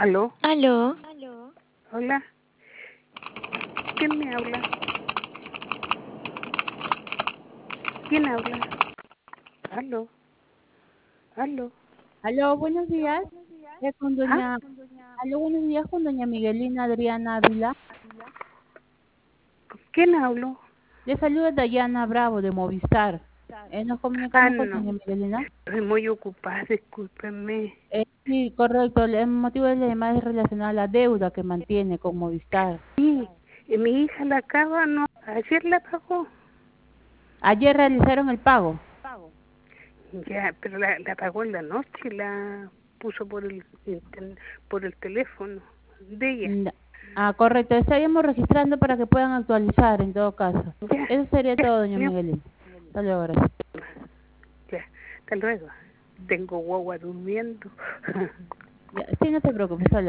¿Aló? Aló, Hola. ¿Quién me habla? ¿Quién habla? ¿Aló? ¿Aló? Aló, buenos días. Con ¿Ah? doña, aló, buenos días con doña Miguelina Adriana Ávila. ¿Con quién hablo? Le saluda Dayana Bravo de Movistar. Nos comunicamos con No. doña Miguelina. Estoy muy ocupada, discúlpenme. Sí, correcto. El motivo de la llamada es relacionado a la deuda que mantiene con Movistar. Sí, mi hija la acaba, no, ayer la pagó. Ayer realizaron el pago. Ya, pero la pagó en la noche, la puso por el teléfono de ella. Correcto. Estaríamos registrando para que puedan actualizar en todo caso. Ya, Eso sería ya, todo, doña ya, Miguelina. Hasta luego, gracias. ya. Hasta luego. Tengo guagua durmiendo. Ya, sí, no se preocupe, hasta luego.